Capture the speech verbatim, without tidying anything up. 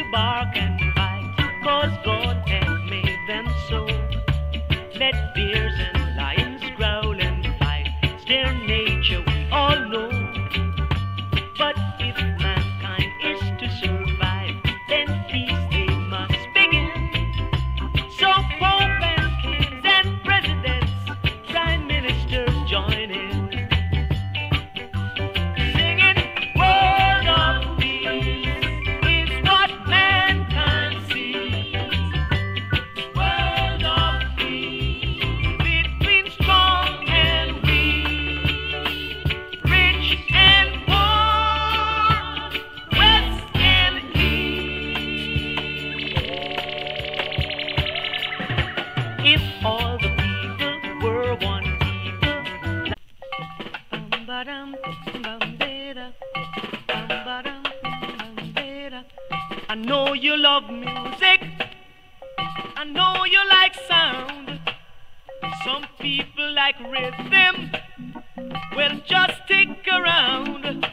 bark and bite, 'cause God has made them so. Let bears and lions growl and fight, it's their nature we all know. But if mankind is to survive, then peace they must begin. So Pope and kings and presidents, prime ministers join in, singing word of peace is what mankind sees. Word of peace between strong and weak, rich and poor, west and east. If all the people were one people, bum-ba-dum, bum-ba-da, bum-ba-dum, bum-ba-da. I know you love music, I know you like sound. Some people like rhythm, well just stick around.